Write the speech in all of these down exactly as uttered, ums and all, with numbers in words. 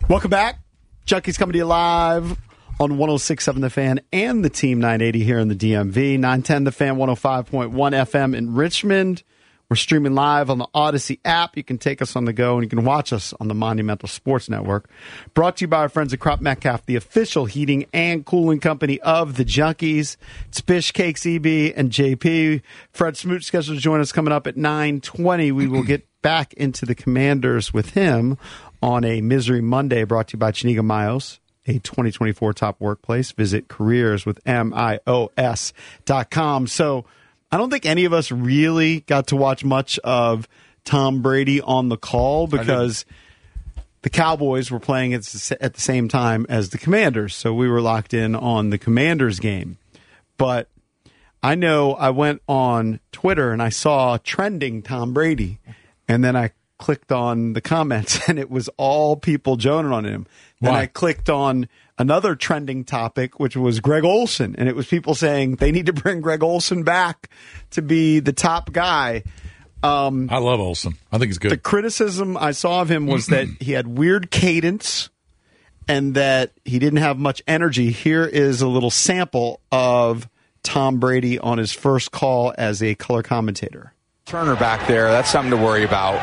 Welcome back. Junkies coming to you live on one oh six point seven The Fan and the Team nine eighty here in the D M V. nine ten The Fan, one oh five point one F M in Richmond. We're streaming live on the Odyssey app. You can take us on the go, and you can watch us on the Monumental Sports Network. Brought to you by our friends at Crop Metcalf, the official heating and cooling company of the Junkies. It's Bish, Cakes, E B, and J P. Fred Smoot scheduled to join us coming up at nine twenty. We will get back into the Commanders with him on a Misery Monday, brought to you by Chiniga Miles, a twenty twenty-four top workplace. Visit careers with M I O S dot com. So I don't think any of us really got to watch much of Tom Brady on the call because the Cowboys were playing at the same time as the Commanders. So we were locked in on the Commanders game. But I know I went on Twitter and I saw trending Tom Brady. And then I clicked on the comments, and it was all people joning on him. Then Why? I clicked on another trending topic, which was Greg Olsen, and it was people saying they need to bring Greg Olsen back to be the top guy. Um, I love Olsen. I think he's good. the criticism I saw of him was that he had weird cadence and that he didn't have much energy. Here is a little sample of Tom Brady on his first call as a color commentator. Turner back there, that's something to worry about.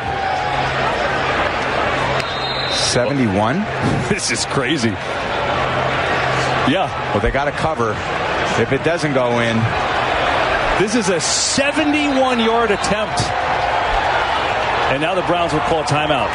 seventy-one? This is crazy. Yeah. Well, they got to cover. If it doesn't go in. This is a seventy-one-yard attempt. And now the Browns will call a timeout.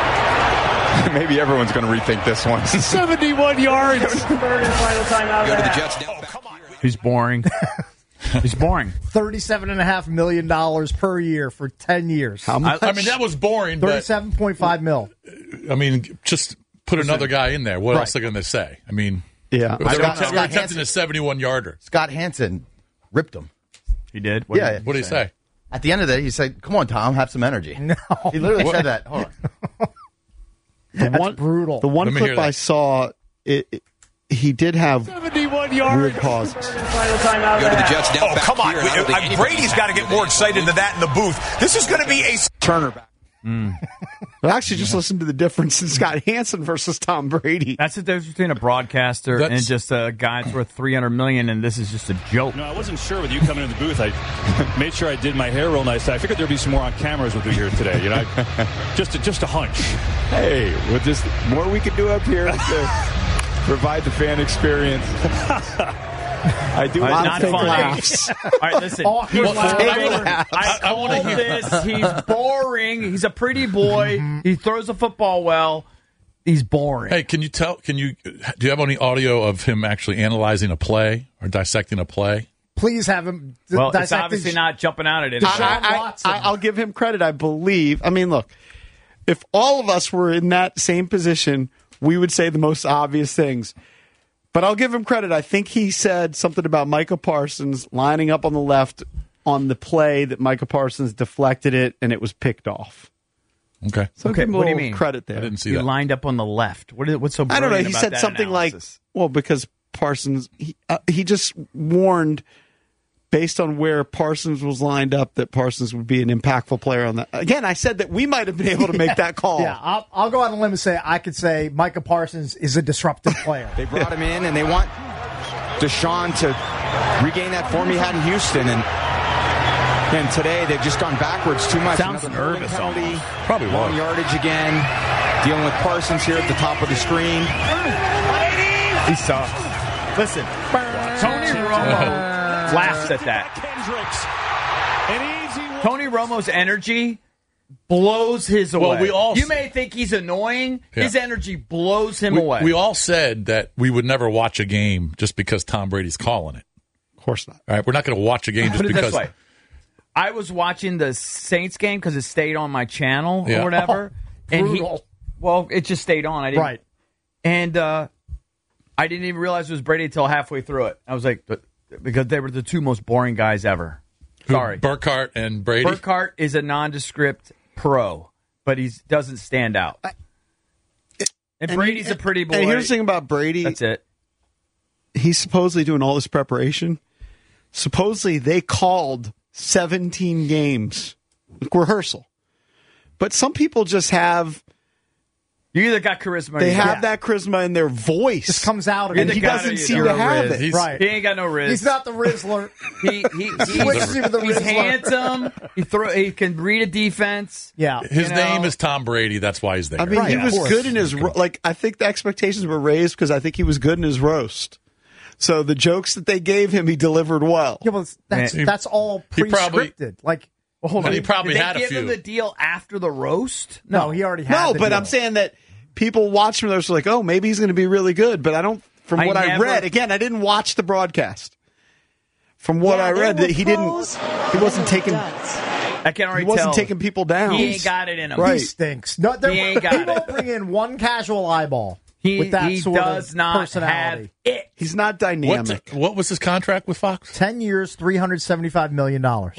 Maybe everyone's going to rethink this one. seventy-one yards. Go to the Jets. Oh, come on. He's boring. He's boring. thirty-seven point five million dollars per year for ten years. How much? I, I mean, that was boring, but thirty-seven point five mil. I mean, just put another guy in there. What Right. else are they going to say? I mean, Yeah. they were, Scott- they were Scott attempting Hansen. a seventy-one-yarder. Scott Hansen ripped him. He did? Yeah. did What did he say? At the end of the day, he said, "Come on, Tom, have some energy." No. He literally said that. Hold on. The That's one, brutal. The one Let me clip hear that. I saw, it, it, he did have seventy-one yards. weird pauses. Go to the Jets now. Oh, come on. We- uh, Brady's got to get more excited than that in the booth. This is going to be a... Turner back. But actually, just listen to the difference in Scott Hansen versus Tom Brady. That's the difference between a broadcaster That's- and just a guy that's worth three hundred million dollars, and this is just a joke. No, I wasn't sure with you coming in the booth. I made sure I did my hair real nice. I figured there'd be some more on cameras with you here today. You know, just a, just a hunch. Hey, well, just more we can do up here to provide the fan experience. I do All right, lot not of fake funny. laughs. All right, listen. Oh, here's Well, what I, I- I, I, I want to hear this. He's boring. He's a pretty boy. He throws the football well. He's boring. Hey, can you tell? Can you? Do you have any audio of him actually analyzing a play or dissecting a play? Please have him. d- well, it's dissect obviously his- not jumping out at anybody. Deshaun I, Watson. I, I'll give him credit. I believe. I mean, look, if all of us were in that same position, we would say the most obvious things. But I'll give him credit. I think he said something about Micah Parsons lining up on the left on the play that Micah Parsons deflected it and it was picked off. Okay. So Okay, give him a what do you little mean? credit there. I didn't see He that. lined up on the left. What is, what's so I don't know. brilliant He about said that something analysis? like, well, because Parsons, he, uh, he just warned based on where Parsons was lined up that Parsons would be an impactful player on that. Again, I said that we might have been able to make that call. Yeah, I'll, I'll go out on a limb and say I could say Micah Parsons is a disruptive player. They brought him in, and they want Deshaun to regain that form he had in Houston. And and today they've just gone backwards too much. Sounds Another holding nervous penalty, almost. Probably long was. yardage again. Dealing with Parsons here at the top of the screen. He sucks. Listen, Tony Romo laughs at that. Kendricks. An easy one. Tony Romo's energy blows his away. Well, we all- you may think he's annoying. Yeah. His energy blows him We, away. we all said that we would never watch a game just because Tom Brady's calling it. Of course not. All right, we're not going to watch a game just Put it because. this way. I was watching the Saints game because it stayed on my channel Yeah. or whatever. and he, brutal. well, it just stayed on. I didn't, Right. And uh, I didn't even realize it was Brady until halfway through it. I was like, but because they were the two most boring guys ever. Who, Sorry. Burkhardt and Brady. Burkhardt is a nondescript pro, but he doesn't stand out. And, And Brady's he- a pretty boy. And here's the thing about Brady. That's it. He's supposedly doing all this preparation. Supposedly they called seventeen games, like rehearsal. But some people just have You either got charisma or They you have don't. that charisma in their voice. Just comes out of and it. he Either got doesn't it or seem you to don't. have Riz. it. He's- Right. He ain't got no Riz. He's not the Rizzler. He, he, he, Switches you to the he's Rizzler. handsome. He throw. He can read a defense. Yeah. His You know? name is Tom Brady. That's why he's there. I mean, Right, he of was course. good in his ro- like. I think the expectations were raised because I think he was good in his roast. So the jokes that they gave him, he delivered well. Yeah, well, that's Man, that's all he probably- pre-scripted. Like, well, hold and on. he probably Did they had a give few. him the deal after the roast? no, he already had. No, the but deal. I'm saying that people watch him. They're just like, oh, maybe he's going to be really good. But I don't. From I what I never- read, again, I didn't watch the broadcast. From what Yeah, I there read, were that he pros didn't. He wasn't taking. Duds. I can already He wasn't tell. taking people down. He ain't got it in him. Right. he stinks. No, there- He ain't got he it. won't bring in one casual eyeball He, with that he sort does of not personality. have it. He's not what, dynamic. what was his contract with Fox? Ten years, three hundred seventy-five million dollars.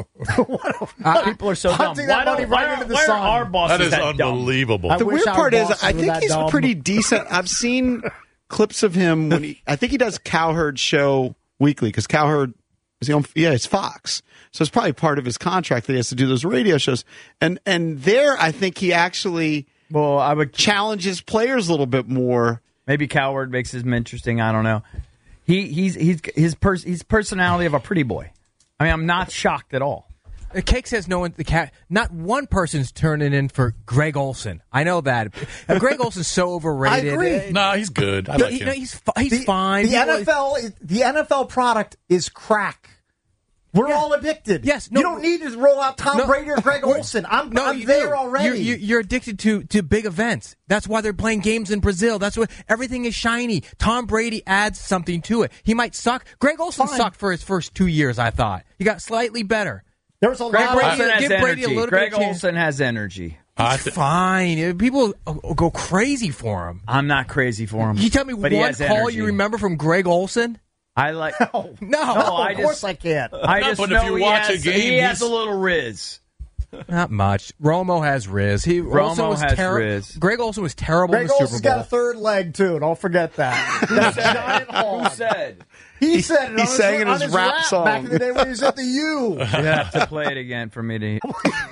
People are so dumb. Punting that Why money don't- right why into the why are sun. our bosses That is that dumb? unbelievable. I The wish weird our part is, bosses I were think that he's dumb. pretty decent. I've seen clips of him when he. I think he does Cowherd's show weekly because Cowherd is he on? Yeah, it's Fox, so it's probably part of his contract that he has to do those radio shows. And and there, I think he actually Well, I would challenges players a little bit more. maybe Coward makes him interesting. I don't know. He he's he's his pers- his personality of a pretty boy. I mean, I'm not shocked at all. The Cake says no one, the cat, not one person's turning in for Greg Olson. I know that. And Greg Olson's so overrated. I agree. No, he's good. I But like he- him. no, he's fi- he's The, fine. The People- N F L, is- the N F L product is crack. We're Yeah. all addicted. Yes, no, you don't need to roll out Tom no, Brady or Greg we're- Olson. I'm, No, I'm you there do. already. You're, you're, you're addicted to, to big events. That's why they're playing games in Brazil. That's what everything is shiny. Tom Brady adds something to it. He might suck. Greg Olson Fine. sucked for his first two years. I thought he got slightly better. There was a Greg lot of Olson has give Brady a energy. little bit Greg of chance. Olson has energy. I He's th- fine. People uh, go crazy for him. I'm not crazy for him. You tell me but he one has call energy. you remember from Greg Olson? I like. No, No, I of just- course I can't. I No, just but if know you he watch a has, game, he has he's- a little riz. not much. Romo has Riz. He Romo Olsen was has terri- Riz. Greg Olson was terrible Greg in the Super Olson's Bowl. got a third leg too. Don't forget that. That's a giant hog. Who said? He said it. He on sang his, in on his rap rap song. back in the day when he was at the U. You have to play it again for me to.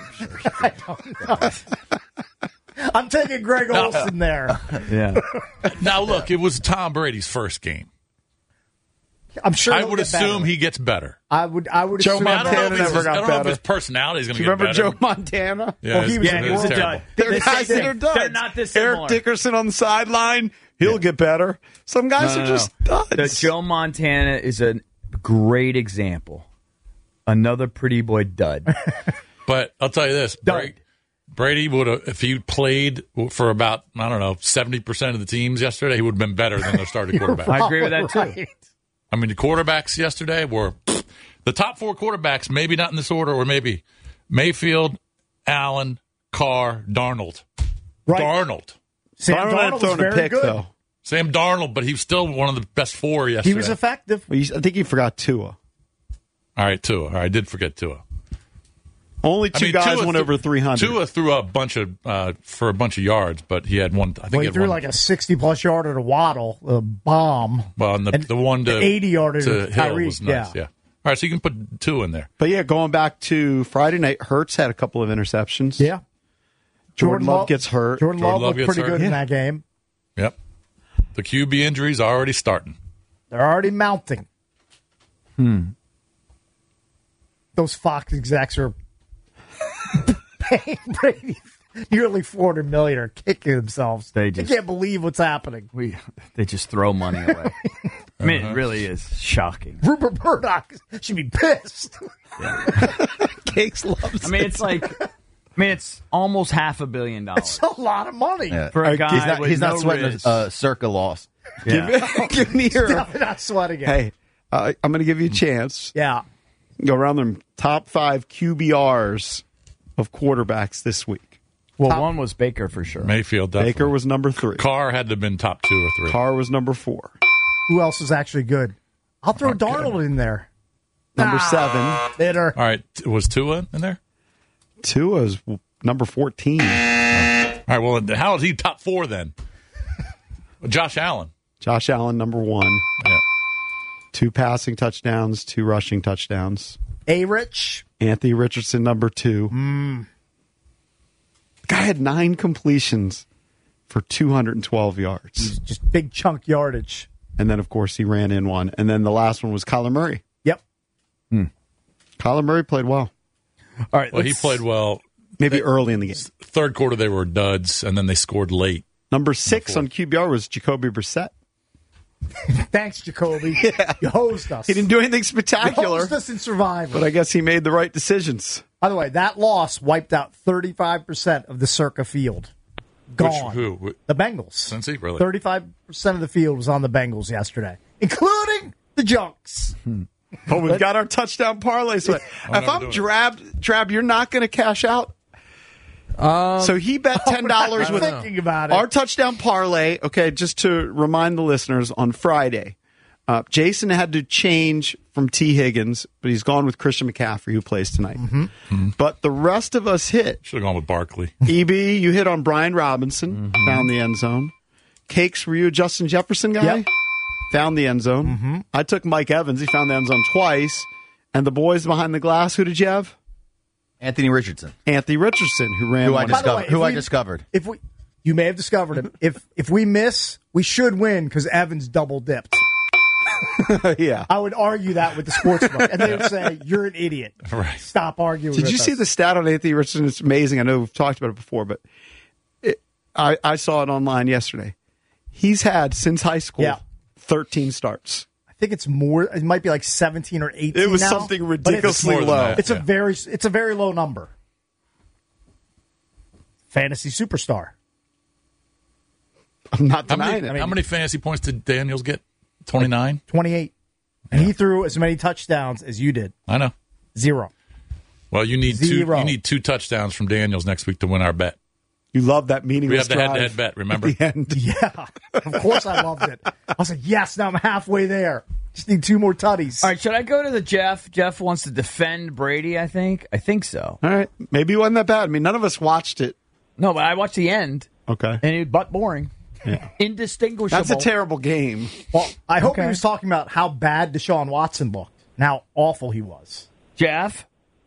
I'm taking Greg Olson there. Yeah. now look, it was Tom Brady's first game. I'm sure. I he'll would get better. assume he gets better. I would. I would. Joe assume I don't know Montana if, never his, got I don't know if better. his personality is going Do to you get remember better. Joe Montana? Yeah, Well, he it's- was Yeah, it's he was a terrible. dud. They're The same guys that thing. are duds. They're not dissimilar. Eric Dickerson on the sideline. He'll get better. Some guys No, are no, just no. duds. The Joe Montana is a great example. Another pretty boy dud. But I'll tell you this: Brady, Brady would have, if he played for about I don't know seventy percent of the teams yesterday, he would have been better than their starting quarterback. I agree with that too. Right. I mean, the quarterbacks yesterday were the top four quarterbacks, maybe not in this order, or maybe Mayfield, Allen, Carr, Darnold. Right. Darnold. Sam Darnold had Darnold was thrown a very pick good. though. Sam Darnold, but he was still one of the best four yesterday. He was effective. Well, you- I think you forgot Tua. All right, Tua. All right, I did forget Tua. Only I two mean, guys Tua went threw- over three hundred. Tua threw a bunch of uh, for a bunch of yards, but he had one. I think Well, he he had threw one, like a sixty-plus yarder to Waddle, a bomb. well, and the, and the one to the eighty yarder to to Hill Tyreek, was nice. yeah. Yeah. All right, so you can put two in there. But yeah, going back to Friday night, Hurts had a couple of interceptions. Yeah. Jordan Love gets hurt. Jordan, Jordan Love Love looked gets pretty hurt. good in Yeah. that game. Yep. The Q B injuries are already starting. They're already mounting. Hmm. Those Fox execs are paying Brady nearly four hundred million dollars, are kicking themselves. They They just- can't believe what's happening. We they just throw money away. I mean, it really is shocking. Rupert Murdoch should be pissed. Cakes loves I mean, it's like, I mean, it's almost half a billion dollars It's a lot of money. Yeah. for a guy He's not, with he's not no sweating riz. a uh, circa loss. Yeah. Give me your. Definitely not sweating it. Hey, uh, I'm going to give you a chance. Yeah. Go around them top five Q B Rs of quarterbacks this week. Well, one was Baker for sure. Mayfield, definitely. Baker was number three. Carr had to have been top two or three. Carr was number four. Who else is actually good? I'll throw Darnold in there. Number Ah, seven. Bitter. All right, t- was Tua in there? Tua's number fourteen. All right, well, how is he top four then? Josh Allen. Josh Allen, number one. Yeah. Two passing touchdowns, two rushing touchdowns. A-Rich. Anthony Richardson, number two. Mm. Guy had nine completions for two hundred twelve yards. Just big chunk yardage. And then, of course, he ran in one. And then the last one was Kyler Murray. Yep. Hmm. Kyler Murray played well. All right. Well, he played well. Maybe early in the game. Third quarter, they were duds, and then they scored late. Number six on Q B R was Jacoby Brissett. Thanks, Jacoby. Yeah. You hosed us. He didn't do anything spectacular. You hosed us in Survivor. But I guess he made the right decisions. By the way, that loss wiped out thirty-five percent of the Circa field. Gone. Which, who? The Bengals. Cincy, really? thirty-five percent of the field was on the Bengals yesterday, including the Junks. Hmm. But we've got our touchdown parlay. So if I'm Drab, Drab, you're not going to cash out? Um, so he bet ten dollars with thinking about it. Our touchdown parlay. Okay, just to remind the listeners, on Friday, uh, Jason had to change from T. Higgins, but he's gone with Christian McCaffrey, who plays tonight. Mm-hmm. Mm-hmm. But the rest of us hit. Should have gone with Barkley. E B, you hit on Brian Robinson, mm-hmm. found the end zone. Cakes, were you a Justin Jefferson guy? Yep. Found the end zone. Mm-hmm. I took Mike Evans. He found the end zone twice. And the boys behind the glass, who did you have? Anthony Richardson. Anthony Richardson, who ran who I one. discovered. way, who we, I discovered. If we, you may have discovered him. If if we miss, we should win because Evans double dipped. Yeah, I would argue that with the sportsbook, and they would say you're an idiot. Right. Stop arguing. Did with you us. see the stat on Anthony Richardson? It's amazing. I know we've talked about it before, but it, I, I saw it online yesterday. He's had since high school Yeah. thirteen starts. I think it's more. It might be like seventeen or eighteen. It was now, something but ridiculously It's more than low. that. It's Yeah. a very it's a very low number. Fantasy superstar. I'm not How denying many, it. how many fantasy points did Daniels get? twenty-nine? twenty-eight. And he threw as many touchdowns as you did. I know. Zero. Well, you need two. Zero. You need two touchdowns from Daniels next week to win our bet. You love that We meaningless have the drive head-to-head bet. Remember? at the end. Yeah. Of course I loved it. I was like, yes, now I'm halfway there. Just need two more tutties. All right, should I go to the Jeff? Jeff wants to defend Brady, I think. I think so. All right, maybe it wasn't that bad. I mean, none of us watched it. No, but I watched the end, Okay, and it was but boring. Yeah. Indistinguishable. that's a terrible game. Well, I hope Okay. he was talking about how bad Deshaun Watson looked and how awful he was. Jeff?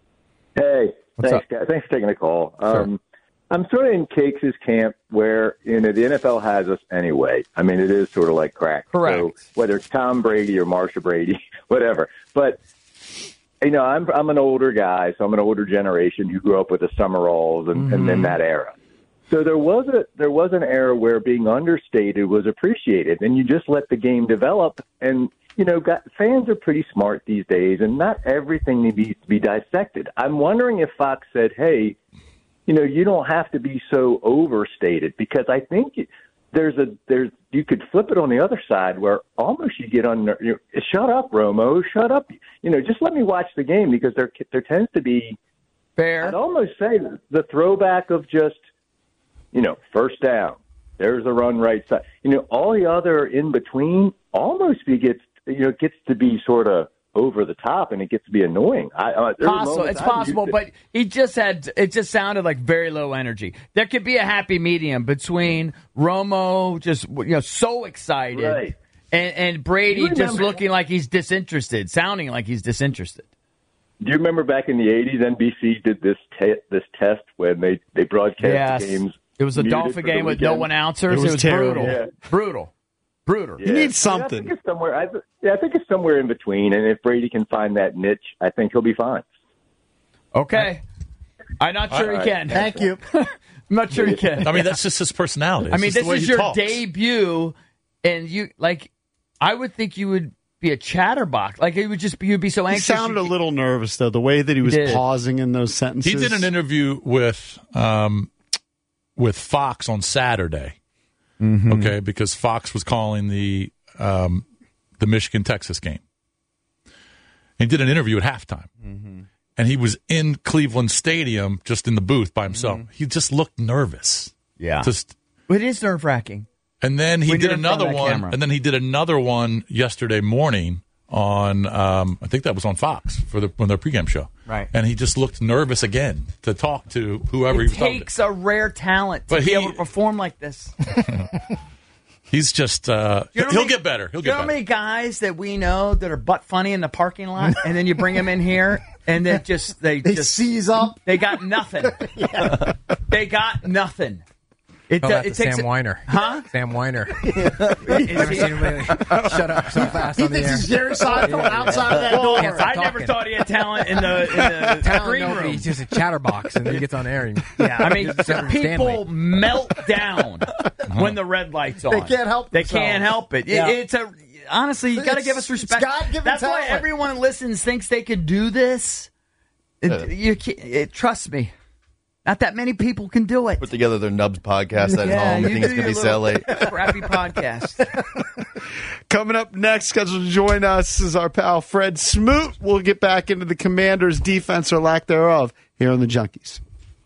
Hey, What's thanks, up? guys. Thanks for taking the call. Um, I'm sort of in Cakes' camp where, you know, the N F L has us anyway. I mean, it is sort of like crack. Correct. So whether it's Tom Brady or Marsha Brady, whatever. But, you know, I'm I'm an older guy, so I'm an older generation who grew up with the Summeralls and, Mm-hmm. and then that era. So there was a there was an era where being understated was appreciated, and you just let the game develop. And you know, got, fans are pretty smart these days, and not everything needs to be dissected. I'm wondering if Fox said, "Hey, you know, you don't have to be so overstated," because I think there's a there's you could flip it on the other side where almost you get on. You know, shut up, Romo. Shut up. You know, just let me watch the game because there there tends to be. Fair. I'd almost say the throwback of just. You know, first down. There's a run right side. You know, all the other in between almost be gets you know gets to be sort of over the top, and it gets to be annoying. I, uh, there were Possible. moments It's I possible, used but it. he just had. It just sounded like very low energy. There could be a happy medium between Romo just you know so excited Right. and, and Brady You just remember- looking like he's disinterested, sounding like he's disinterested. Do you remember back in the eighties, N B C did this te- this test when they they broadcast Yes. games. It was a muted Dolphin for the game with no weekend? announcers. It was It was terrible. brutal. Yeah. Brutal. Brutal. Yeah. You need I mean, something. I think it's somewhere. I, yeah, I think it's somewhere in between. And if Brady can find that niche, I think he'll be fine. Okay. I'm not sure All he right. can. Thank you. I'm not sure he can. I mean, that's just his personality. I It's mean, just the this way is he your talks. debut, and you like. I would think you would be a chatterbox. Like it would just be, you'd be so He anxious. sounded a you- little nervous, though, the way that he was did. pausing in those sentences. He did an interview with um, with Fox on Saturday. Mm-hmm. Okay, because Fox was calling the um, the Michigan Texas game. He did an interview at halftime, Mm-hmm. and he was in Cleveland Stadium, just in the booth by himself. Mm-hmm. He just looked nervous. Yeah. Just It is nerve wracking. and then he When did you're in front another of that one, camera. and then he did another one yesterday morning on um, I think that was on Fox for the on their pregame show. Right. And he just looked nervous again to talk to whoever It he was talking to. takes a rare talent to But be he- able to perform like this. He's just uh, You know how he'll many- get better. He'll you get know how better. many guys that we know that are butt funny in the parking lot, and then you bring them in here, and they just they, They just seize up. they got nothing. They got nothing. It, Oh, uh, that's it a takes Sam a- Weiner. Huh? Sam Weiner. Is Never he- seen him lately. Shut up so fast He on the thinks air. he's Jerry Seinfeld outside of that Well, door. Can't stop I never talking. thought he had talent in the, in the Talent, green no, but room. he's just a chatterbox, and then he gets on air. And, Yeah, I mean, He's Cedric people Stanley. melt down when the red light's on. They can't help They themselves. can't help it. It- Yeah. It's a honestly, you got to It's- give us it's respect. God-given That's why talent. everyone who listens thinks they could do this. It, you can't, it, trust me, not that many people can do it. Put together their Nubs podcast at Yeah, home. I you think it's do going to be your so little late. Crappy podcast. Coming up next, scheduled to join us is our pal Fred Smoot. We'll get back into the Commanders' defense or lack thereof here on the Junkies.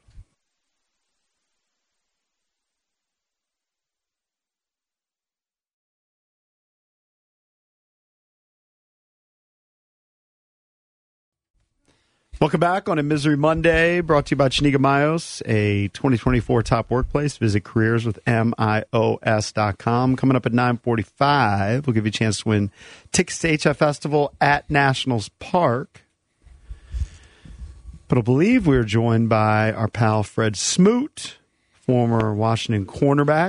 Welcome back on a Misery Monday, brought to you by Chiniga Mayos, a twenty twenty-four top workplace. Visit careers with M I O S dot com. Coming up at nine forty-five, we'll give you a chance to win tickets to H F Festival at Nationals Park. But I believe we're joined by our pal Fred Smoot, former Washington cornerback.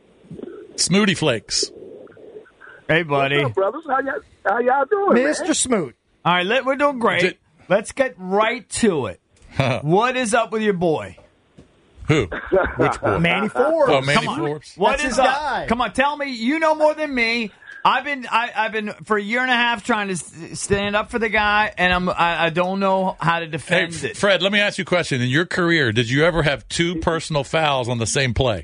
Smooty Flakes. Hey, buddy. What's up, brothers? How y'all, how y'all doing, Mister man? Smoot. All right, let, we're doing great. Did- Let's get right to it. What is up with your boy? Who? Which boy? Manny Forbes. Oh, Manny Come on. Forbes. What That's is his up? guy. Come on, tell me. You know more than me. I've been I, I've been for a year and a half trying to s- stand up for the guy, and I'm I, I don't know how to Hey, defend F- it. Fred, let me ask you a question. In your career, did you ever have two personal fouls on the same play?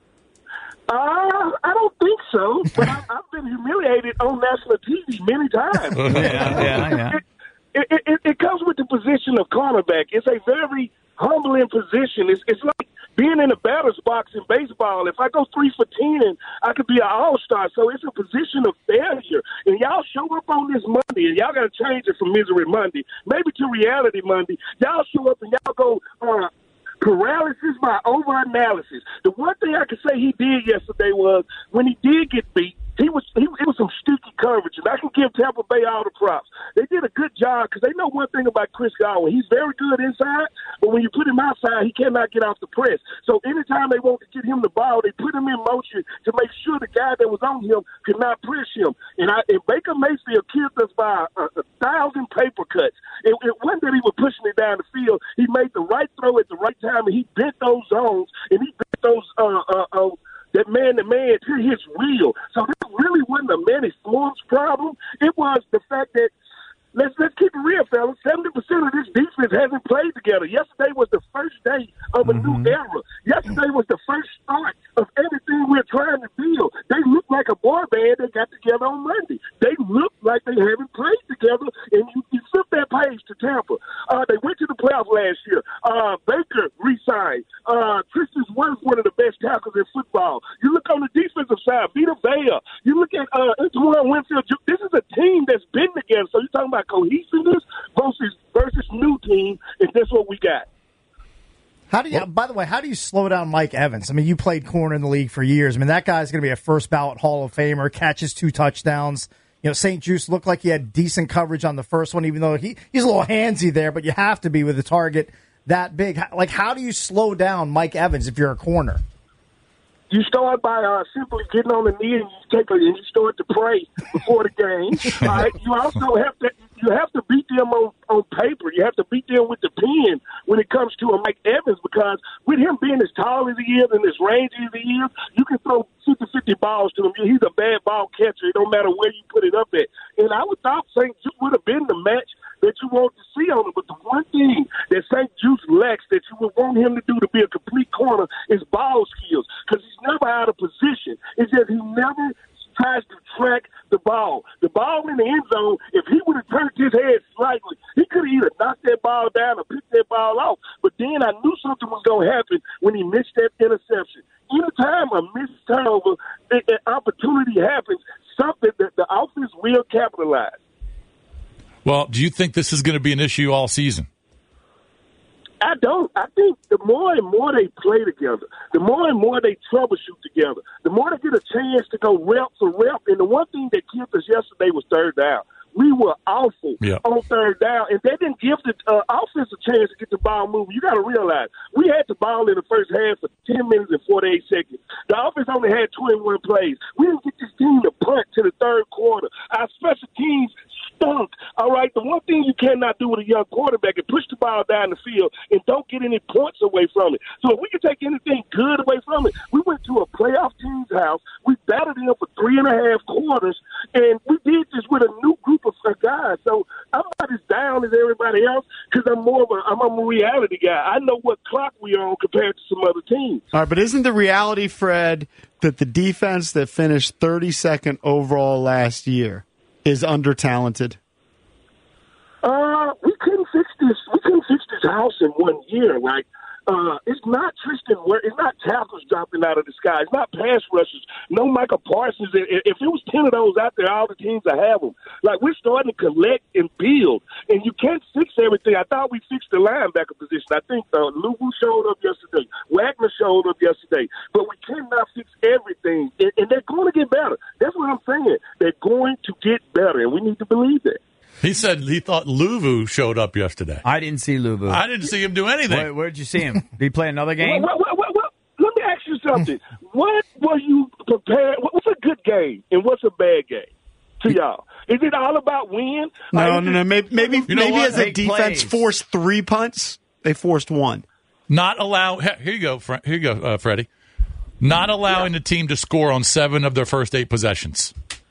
Uh, I don't think so, but I, I've been humiliated on national T V many times. yeah, yeah, yeah. It, it, it, it comes with the position of cornerback. It's a very humbling position. It's, it's like being in a batter's box in baseball. If I go three for ten, I could be an all-star. So it's a position of failure. And y'all show up on this Monday, and y'all got to change it from Misery Monday, maybe to Reality Monday. Y'all show up and y'all go uh, paralysis by over-analysis. The one thing I can say he did yesterday was when he did get beat, He was he, it was some sticky coverage, and I can give Tampa Bay all the props. They did a good job because they know one thing about Chris Godwin. He's very good inside, but when you put him outside, he cannot get off the press. So anytime they want to get him the ball, they put him in motion to make sure the guy that was on him could not press him. And, I, and Baker Mayfield killed us by a, a thousand paper cuts. It, it wasn't that he was pushing it down the field. He made the right throw at the right time, and he bent those zones, and he bent those uh, uh, uh, that man-to-man to his will. So this really wasn't a Manny Forbes problem. It was the fact that, let's let's keep it real, fellas, seventy percent of this defense hasn't played together. Yesterday was the first day of a Mm-hmm. new era. Yesterday was the first start of everything we're trying to build. They look like a boy band that got together on Monday. They look like they haven't played together, and you, you flip that page to Tampa. Uh, they went to the playoffs last year. Uh, Baker re-signed. Uh, Tristan Wirfs, one of the best tackles in football. You look on the defensive side, Vita Vea. You look at uh, Antoine Winfield. This is a team that's been together. So you're talking about cohesiveness versus versus new team, and that's what we got. How do you? By the way, how do you slow down Mike Evans? I mean, you played corner in the league for years. I mean, that guy's going to be a first ballot Hall of Famer. Catches two touchdowns. You know, Saint Juice looked like he had decent coverage on the first one, even though he, he's a little handsy there. But you have to be with a target that big. Like, how do you slow down Mike Evans if you're a corner? You start by uh, simply getting on the knee and you take a, and you start to pray before the game. All right? You also have to you have to beat them on, on paper. You have to beat them with the pen when it comes to a Mike Evans, because with him being as tall as he is and as rangy as he is, you can throw fifty-fifty balls to him. He's a bad ball catcher. It don't matter where you put it up at. And I would thought Saint Juice would have been the match that you want to see on him. But the one thing that Saint Juice lacks that you would want him to do to be a complete corner is ball skills, because he's never out of position. It's just he never tries to track the ball. The ball in the end zone, if he would have turned his head slightly, he could have either knocked that ball down or picked that ball off. But then I knew something was going to happen when he missed that interception. Anytime a missed turnover, an opportunity happens, something that the offense will capitalize. Well, do you think this is going to be an issue all season? I don't. I think the more and more they play together, the more and more they troubleshoot together, the more they get a chance to go rep for rep. And the one thing that killed us yesterday was third down. We were awful yeah. on third down, and they didn't give the uh, offense a chance to get the ball moving. You got to realize we had the ball in the first half for ten minutes and forty-eight seconds. The offense only had twenty-one plays. We didn't get this team to punt to the third quarter. Our special teams stunk. All right, the one thing you cannot do with a young quarterback is push the ball down the field and don't get any points away from it. So if we can take anything good away from it, we went to a playoff team's house. We battled them for three and a half quarters, and we did this with a new group of guys. So I'm not as down as everybody else because I'm more of a I'm a reality guy. I know what clock we are on compared to some other teams. All right, but isn't the reality, Fred, that the defense that finished thirty-second overall last year is under-talented? Uh, we couldn't fix this. We couldn't fix this house in one year. Like, uh, it's not Tristan. It's not tackles dropping out of the sky. It's not pass rushers. No Michael Parsons. If it was ten of those out there, all the teams would have them. Like, we're starting to collect and build, and you can't fix everything. I thought we fixed the linebacker position. I think uh, Luvu showed up yesterday. Wagner showed up yesterday. But we cannot fix everything, and, and they're going to get better. That's what I'm saying. They're going to get better, and we need to believe that. He said he thought Luvu showed up yesterday. I didn't see Luvu. I didn't see him do anything. Where, where'd you see him? Did he play another game? Well, well, well, well, let me ask you something. What were you prepared? What's a good game and what's a bad game to y'all? Is it all about win? No, no, no. Maybe, maybe, You know maybe what? as a Big defense plays. forced three punts, they forced one. Not allow. Here you go. Fre- Here you go, uh, Freddie. Not allowing the team to score on seven of their first eight possessions.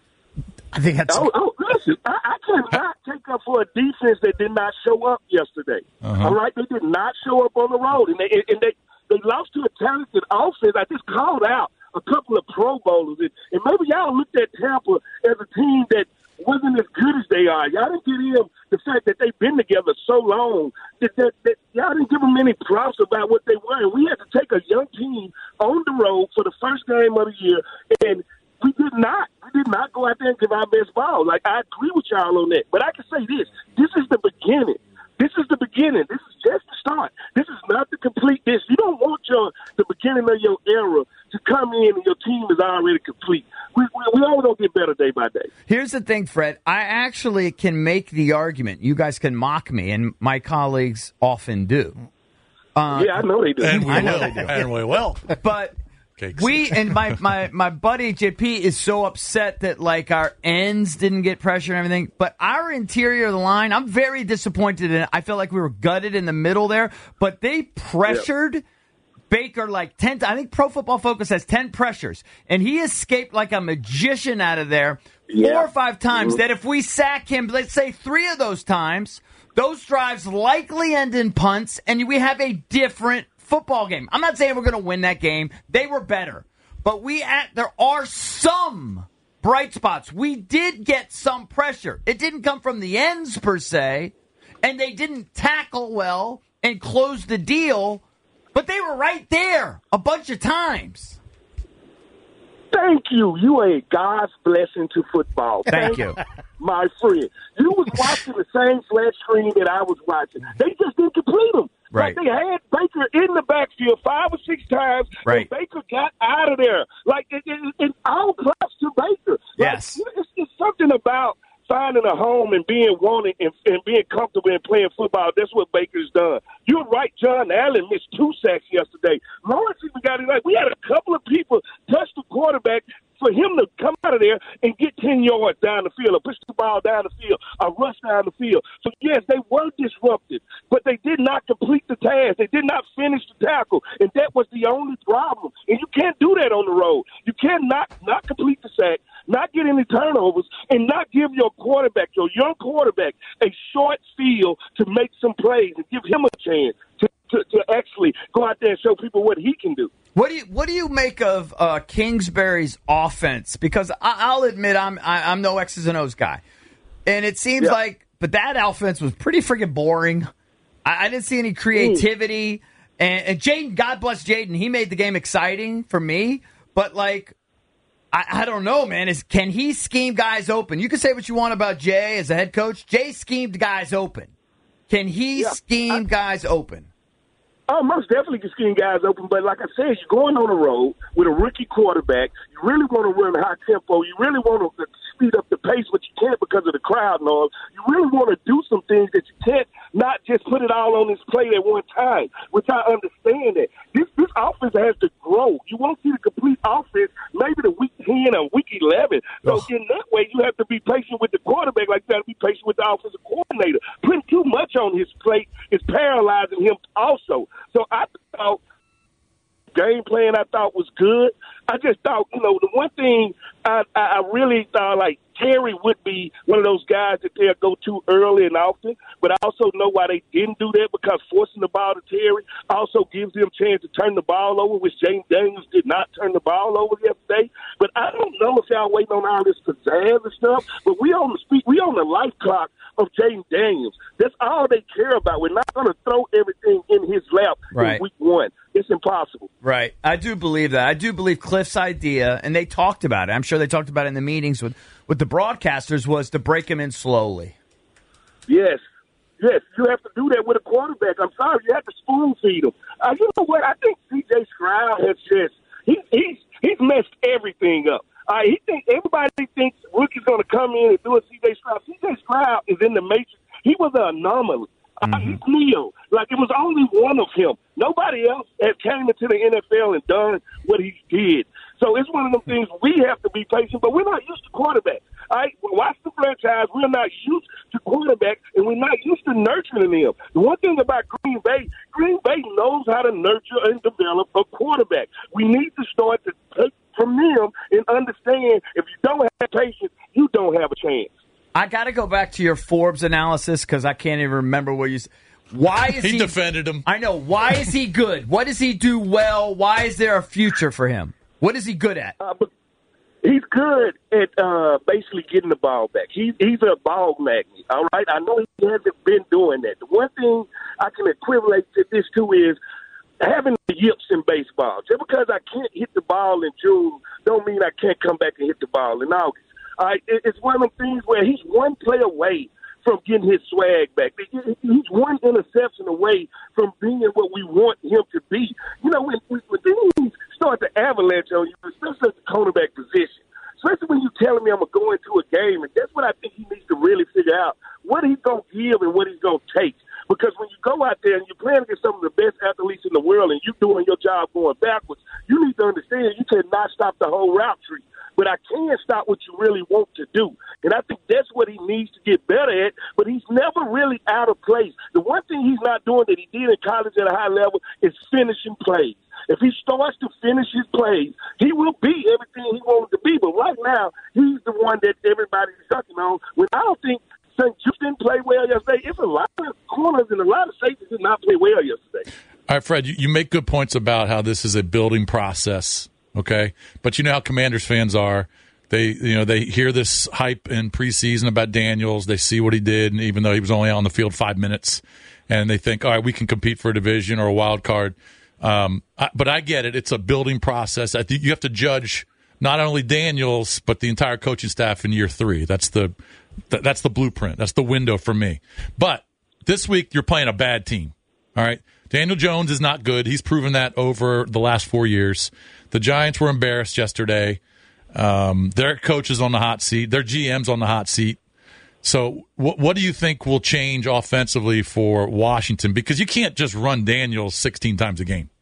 I think that's. Oh, oh listen, I, I cannot take up for a defense that did not show up yesterday. Uh-huh. All right, they did not show up on the road, and they and they they lost to a talented offense. I just called out a couple of Pro Bowlers, and, and maybe y'all looked at Tampa as a team that wasn't as good as they are. Y'all didn't give them the fact that they've been together so long that, that, that y'all didn't give them any props about what they were. And we had to take a young team on the road for the first game of the year, and we did not. We did not go out there and give our best ball. Like, I agree with y'all on that. But I can say this. This is the beginning. This is the beginning. This is just the start. This is not the complete this. You don't want your the beginning of your era to come in and your team is already complete. We, we, we all going to get better day by day. Here's the thing, Fred. I actually can make the argument. You guys can mock me, and my colleagues often do. Uh, yeah, I know they do. And we I know will. they do. And we will. But Cakes. we and my, my, my buddy J P is so upset that like our ends didn't get pressure and everything. But our interior of the line, I'm very disappointed in it. I felt like we were gutted in the middle there. But they pressured yep. Baker like ten. I think Pro Football Focus has ten pressures, and he escaped like a magician out of there yeah. four or five times. Mm-hmm. That if we sack him, let's say three of those times, those drives likely end in punts, and we have a different football game. I'm not saying we're going to win that game. They were better. But we at, there are some bright spots. We did get some pressure. It didn't come from the ends per se, and they didn't tackle well and close the deal, but they were right there a bunch of times. Thank you. You are a God's blessing to football. Thank you. My friend. You was watching the same flat screen that I was watching. They just didn't complete them. Right. Like they had Baker in the backfield five or six times, right. and Baker got out of there. Like, it, it, it, all props to Baker. Like, yes. It's, it's something about finding a home and being wanted and, and being comfortable in playing football. That's what Baker's done. You're right, John Allen missed two sacks yesterday. Lawrence even got it right. We had a couple of people touch the quarterback for him to come out of there and get ten yards down the field or push the ball down the field or rush down the field. So, yes, they were disrupted, but they did not complete the task. They did not finish the tackle, and that was the only problem. And you can't do that on the road. You cannot not complete the sack, not get any turnovers, and not give your quarterback, your young quarterback, a short field to make some plays and give him a chance to, to, to actually go out there and show people what he can do. What do you What do you make of uh, Kingsbury's offense? Because I, I'll admit I'm I, I'm no X's and O's guy, and it seems yeah. like, but that offense was pretty freaking boring. I, I didn't see any creativity, mm. and, and Jaden, God bless Jaden, he made the game exciting for me. But like, I, I don't know, man. Is can he scheme guys open? You can say what you want about Jay as a head coach. Jay schemed guys open. Can he yeah. scheme I, guys open? Oh, most definitely can scheme guys open, but like I said, you're going on the road with a rookie quarterback. You really want to run high tempo. You really want to speed up the pace, but you can't because of the crowd noise. You really want to do some things that you can't not just put it all on this plate at one time, which I understand that. This this offense has to grow. You won't see the complete offense maybe the week ten or week eleven. So Ugh. in that way, you have to be patient with the quarterback like you got to be patient with the offensive coordinator. Putting too much on his plate is paralyzing him also. So I thought game plan I thought was good. I just thought, you know, the one thing I, I really thought, like, Terry would be one of those guys that they'll go to early and often, but I also know why they didn't do that, because forcing the ball to Terry also gives them a chance to turn the ball over, which James Daniels did not turn the ball over yesterday. But I don't know if y'all waiting on all this pizzazz and stuff, but we on the speak, we on the life clock of James Daniels. That's all they care about. We're not going to throw everything in his lap right. in week one. It's impossible. Right. I do believe that. I do believe Cliff's idea, and they talked about it, I'm sure they talked about it in the meetings with, with the broadcasters, was to break him in slowly. Yes. Yes, you have to do that with a quarterback. I'm sorry, you have to spoon feed him. Uh, you know what? I think C J Stroud has just he, he's he's messed everything up. Uh, he think everybody thinks rookie's going to come in and do a C J Stroud. C J Stroud is in the matrix. He was an anomaly. Mm-hmm. Uh, he's Neo. Like, it was only one of him. Nobody else has came into the N F L and done what he did. So it's one of them things we have to be patient, but we're not used to quarterbacks. All right, watch the franchise. We're not used to quarterbacks, and we're not used to nurturing them. The one thing about Green Bay, Green Bay knows how to nurture and develop a quarterback. We need to start to take from them and understand if you don't have patience, you don't have a chance. I got to go back to your Forbes analysis because I can't even remember what you said. Why is he, he defended him? I know. Why is he good? What does he do well? Why is there a future for him? What is he good at? Uh, but he's good at uh, basically getting the ball back. He, he's a ball magnet, all right? I know he hasn't been doing that. The one thing I can equivalent to this, too, is having the yips in baseball. Just because I can't hit the ball in June don't mean I can't come back and hit the ball in August. All right? It's one of them things where he's one play away from getting his swag back. He's one interception away from being what we want him to be. You know, when, when things start to avalanche on you, especially at the cornerback position, especially when you're telling me I'm going to go into a game, and that's what I think he needs to really figure out, what he's going to give and what he's going to take. Because when you go out there and you're playing against some of the best athletes in the world and you're doing your job going backwards, you need to understand you cannot stop the whole route tree. But I can stop what you really want to do. And I think that's what he needs to get better at, but he's never really out of place. The one thing he's not doing that he did in college at a high level is finishing plays. If he starts to finish his plays, he will be everything he wanted to be. But right now, he's the one that everybody's sucking on. When I don't think Saint Just didn't play well yesterday, it's a lot of corners and a lot of safeties did not play well yesterday. All right, Fred, you, you make good points about how this is a building process. Okay, but you know how Commanders fans are. They, you know, they hear this hype in preseason about Daniels. They see what he did, and even though he was only on the field five minutes, and they think, all right, we can compete for a division or a wild card. Um, I, but I get it; it's a building process. I think you have to judge not only Daniels but the entire coaching staff in year three. That's the that's the blueprint. That's the window for me. But this week you're playing a bad team. All right, Daniel Jones is not good. He's proven that over the last four years. The Giants were embarrassed yesterday. Um, their coach is on the hot seat. Their G M's on the hot seat. So what, what do you think will change offensively for Washington? Because you can't just run Daniels sixteen times a game.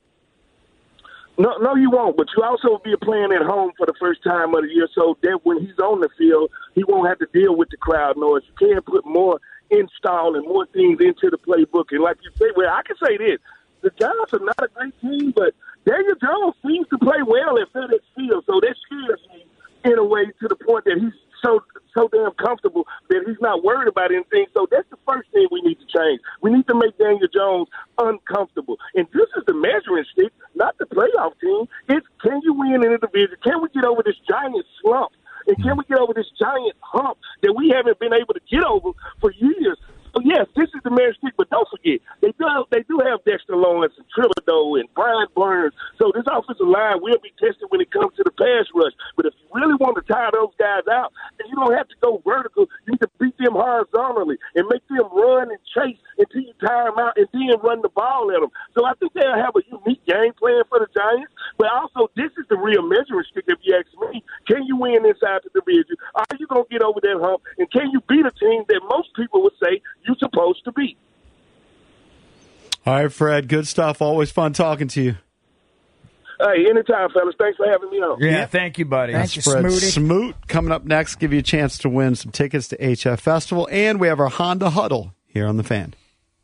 No, no, you won't. But you also will be playing at home for the first time of the year, so that when he's on the field, he won't have to deal with the crowd noise. You can put more install and more things into the playbook. And like you say, well, I can say this. The Giants are not a great team, but Daniel Jones seems to play well at FedEx Field, so that scares me in a way to the point that he's so so damn comfortable that he's not worried about anything. So that's the first thing we need to change. We need to make Daniel Jones uncomfortable. And this is the measuring stick, not the playoff team. It's can you win in a division? Can we get over this giant slump? And can we get over this giant hump that we haven't been able to get over for years? So, yes, this is the measuring stick, but don't forget, they do have, they do have Dexter Lawrence and Thibodeau and Brian Burns. So this offensive line will be tested when it comes to the pass rush. But if you really want to tire those guys out, then you don't have to go vertical. You need to beat them horizontally and make them run and chase until you tire them out and then run the ball at them. So I think they'll have a unique game plan for the Giants. But also, this is the real measuring stick, if you ask me. Can you win inside the division? Are you going to get over that hump? And can you beat a team that most people would say you're supposed to beat? All right, Fred. Good stuff. Always fun talking to you. Hey, anytime, fellas. Thanks for having me on. Yeah, yep. Thank you, buddy. That's Fred Smoot coming up next. Give you a chance to win some tickets to H F Festival. And we have our Honda Huddle here on The Fan.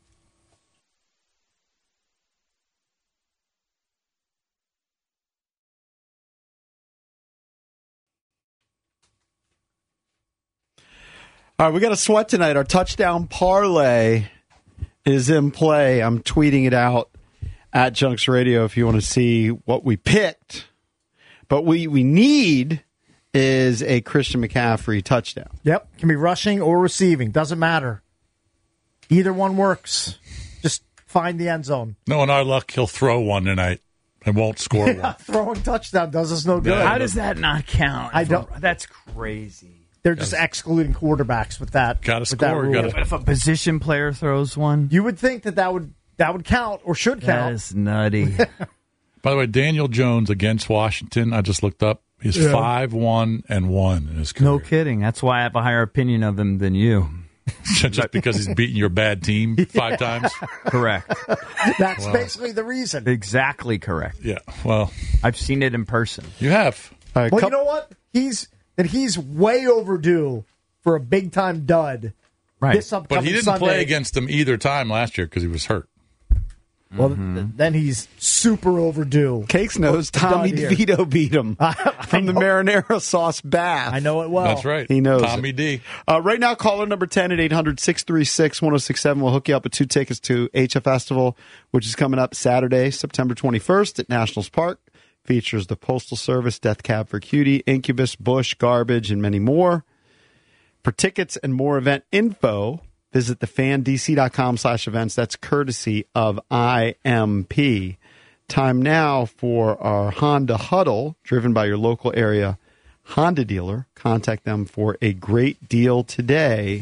All right, we got a sweat tonight. Our touchdown parlay is in play. I'm tweeting it out at Junks Radio if you want to see what we picked. But what we need is a Christian McCaffrey touchdown. Yep, can be rushing or receiving. Doesn't matter. Either one works. Just find the end zone. No, in our luck, he'll throw one tonight and won't score Yeah, one. throwing touchdown does us no good. How does that not count? I don't. That's crazy. They're just excluding quarterbacks with that. Gotta with score, That rule. gotta- If a position player throws one, you would think that that would that would count or should that count. is nutty. By the way, Daniel Jones against Washington, I just looked up. He's Yeah. five one and one in his career. No kidding. That's why I have a higher opinion of him than you. Just because he's beaten your bad team five times? Correct. That's Wow. basically the reason. Exactly correct. Yeah, well, I've seen it in person. you have. All right, Well, couple- you know what? He's that he's way overdue for a big time dud. Right. This upcoming But he didn't Sunday. play against them either time last year because he was hurt. Well, th- then he's super overdue. Cakes knows Dud Tommy here. DeVito beat him I from the know. marinara sauce bath. I know it well. That's right. He knows Tommy it. D. Uh, right now, caller number ten at eight hundred, six three six, one oh six seven. We'll hook you up with two tickets to H F Festival, which is coming up Saturday, September twenty-first at Nationals Park. Features the Postal Service, Death Cab for Cutie, Incubus, Bush, Garbage, and many more. For tickets and more event info, visit thefandc.com slash events. That's courtesy of I M P. Time now for our Honda Huddle, driven by your local area Honda dealer. Contact them for a great deal today.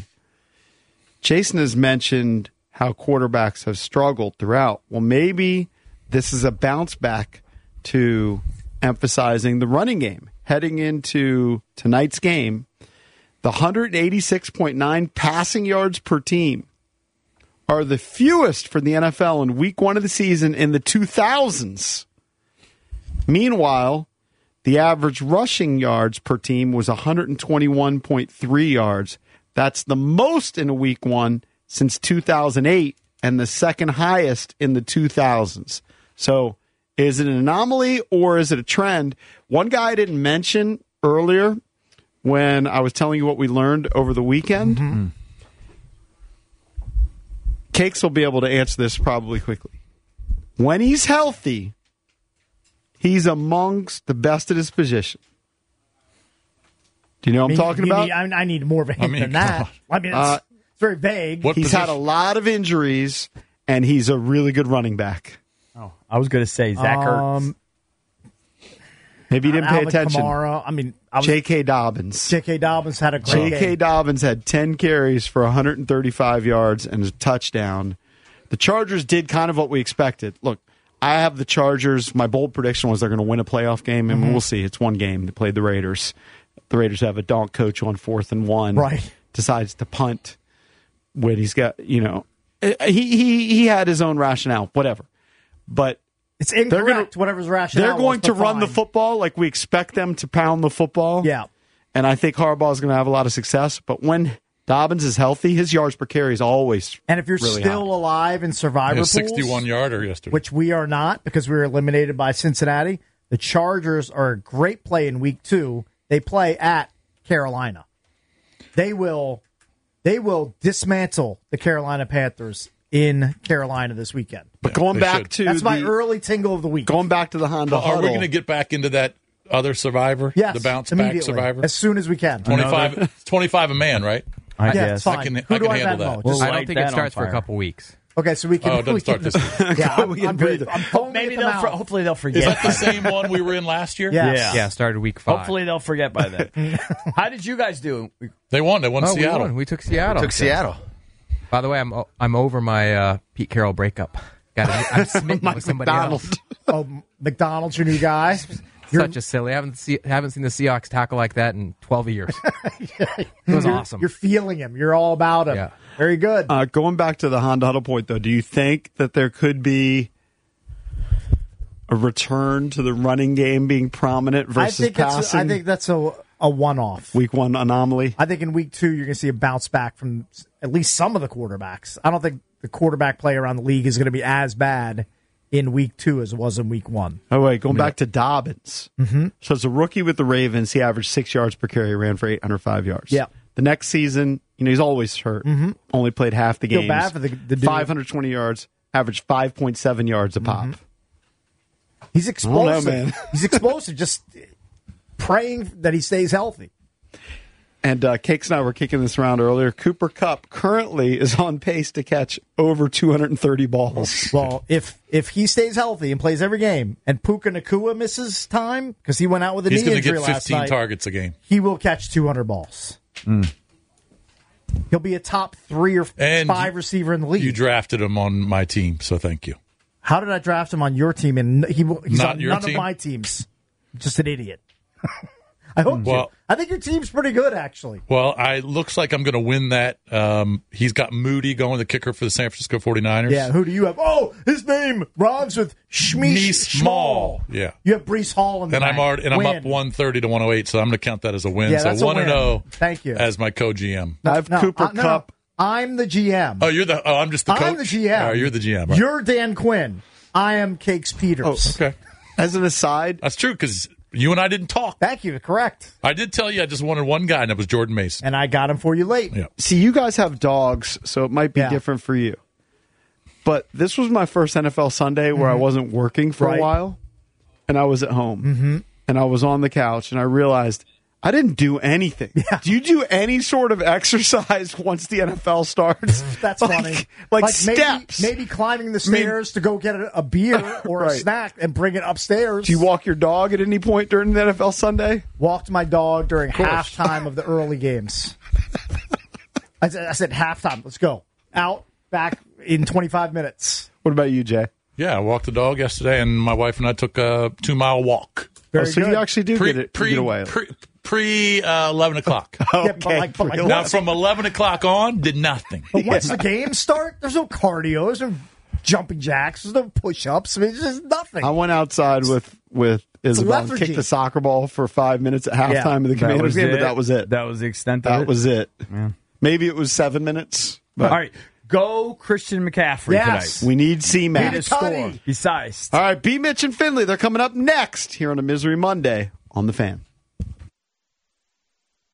Jason has mentioned how quarterbacks have struggled throughout. Well, maybe this is a bounce back to emphasizing the running game. Heading into tonight's game, the one eighty-six point nine passing yards per team are the fewest for the N F L in week one of the season in the two thousands. Meanwhile, the average rushing yards per team was one twenty-one point three yards. That's the most in a week one since two thousand eight and the second highest in the two thousands. So is it an anomaly or is it a trend? One guy I didn't mention earlier when I was telling you what we learned over the weekend. Mm-hmm. Cakes will be able to answer this probably quickly. When he's healthy, he's amongst the best at his position. Do you know what I I'm mean, talking you about? Need, I, mean, I need more of a hint I mean, than that. I mean, it's, Uh, it's very vague. What he's position? had a lot of injuries, and he's a really good running back. Oh, I was going to say Zach Ertz. Um, Maybe you didn't pay Alvin attention. Kamara. I mean, I was, J K. Dobbins. J K. Dobbins had a great J K. game. Dobbins had ten carries for one thirty-five yards and a touchdown. The Chargers did kind of what we expected. Look, I have the Chargers. My bold prediction was they're going to win a playoff game, and Mm-hmm. we'll see. It's one game. They played the Raiders. The Raiders have a donk coach on fourth and one. Right. Decides to punt when he's got, you know, he he he had his own rationale, whatever. But It's They're incorrect, gonna- whatever's rationale they're going was, to but run the fine. football like we expect them to pound the football. Yeah. And I think Harbaugh is going to have a lot of success. But when Dobbins is healthy, his yards per carry is always And if you're really still high. alive in survivor A pools, sixty-one yarder yesterday. which we are not because we were eliminated by Cincinnati, the Chargers are a great play in week two. They play at Carolina. They will they will dismantle the Carolina Panthers in Carolina this weekend. But going they back should. to That's my the- early tingle of the week. going back to the Honda Well, are we huddle. going to get back into that other survivor? Yes, The bounce back immediately, survivor? as soon as we can. twenty-five, twenty-five a man, right? I Yeah, guess. fine. I can- Who I do can I handle Venmo? that. We'll Just- I light don't think that it on starts for a fire. couple weeks. okay, so we can. Oh, it doesn't we start can, this week. Yeah, I'm, We can I'm breathe good. it. I'm foaming Maybe at they'll. the For, mouth. hopefully they'll Is forget. that the same one we were in last year? Yes. Yeah. Yeah, started week five. Hopefully they'll forget by then. How did you guys do? They won. They won Oh, we Seattle. won. We took Seattle. Took Seattle. By the way, I'm I'm over my uh, Pete Carroll breakup. Got it. I'm smitten Mike with somebody McDonald. else. Oh, McDonald's your new guy. You're, Such a silly. I haven't see, haven't seen the Seahawks tackle like that in twelve years. It was you're, awesome. You're feeling him. You're all about him. Yeah. Very good. Uh, going back to the Honda Huddle point, though, do you think that there could be a return to the running game being prominent versus I think passing? It's, I think that's a, a one-off. Week one anomaly? I think in week two you're going to see a bounce back from at least some of the quarterbacks. I don't think the quarterback play around the league is going to be as bad in week two as it was in week one. Oh, wait, going back to Dobbins. Mm-hmm. So as a rookie with the Ravens, he averaged six yards per carry, ran for eight hundred five yards. Yeah. The next season, you know, he's always hurt. Mm-hmm. Only played half the Feel games. bad for the- the dude. five hundred twenty yards, averaged five point seven yards a pop. He's explosive. know, man. He's explosive. Just praying that he stays healthy. And uh, Cakes and I were kicking this around earlier. Cooper Kupp currently is on pace to catch over two hundred thirty balls. Well, if if he stays healthy and plays every game, and Puka Nacua misses time because he went out with a He's knee going to injury get last fifteen night, targets a game. he will catch two hundred balls. He'll be a top three or And five receiver in the league. You drafted him on my team, so thank you. How did I draft him on your team? And he he's Not on your none team? of my teams. Just an idiot. I hope you. Well- I think your team's pretty good, actually. Well, I looks like I'm going to win that. Um, he's got Moody going, the kicker for the San Francisco forty-niners. Yeah, who do you have? Oh, his name rhymes with Shmeesh Small. Yeah. You have Breece Hall in the And I'm bank. already, and I'm Win. up one thirty to one oh eight, so I'm going to count that as a win. Yeah, so that's a one and win. oh Thank you. as my co-G M. I have No, Cooper uh, no, Kupp. I'm the G M. Oh, you're the. Oh, I'm just the coach. I'm the G M. Oh, you're the G M. Right. You're Dan Quinn. I am Cakes Peters. Oh, okay. As an aside, That's true because you and I didn't talk. Thank you. Correct. I did tell you I just wanted one guy, and that was Jordan Mason. And I got him for you late. Yeah. see, you guys have dogs, so it might be Yeah. different for you. But this was my first N F L Sunday where I wasn't working for Right. a while, and I was at home, mm-hmm. and I was on the couch, and I realized I didn't do anything. Yeah. Do you do any sort of exercise once the N F L starts? That's like, funny. Like, steps. Maybe, maybe climbing the stairs to go get a, a beer or a Right. snack and bring it upstairs. Do you walk your dog at any point during the N F L Sunday? Walked my dog during course. halftime of the early games. I said, I said halftime. Let's go. Out, back in twenty-five minutes. What about you, Jay? Yeah, I walked the dog yesterday, and my wife and I took a two mile walk. Very oh, so good. you actually do Pre, get it pre, get away. pre, pre uh, eleven o'clock. Yeah, but like, but like Now once, from eleven o'clock on, did nothing. but once the games start, there's no cardio. There's no jumping jacks. There's no push-ups. I mean, it's just nothing. I went outside with with Isabel and lethargy. kicked the soccer ball for five minutes at halftime Yeah, of the that Commanders was game, but it. that was it. That was the extent of That it. was it. Yeah. Maybe it was seven minutes. But All right, go Christian McCaffrey Yes. tonight. we need C Need Mac. a score. Besides. All right, B. Mitch and Finley, they're coming up next here on a Misery Monday on The Fan.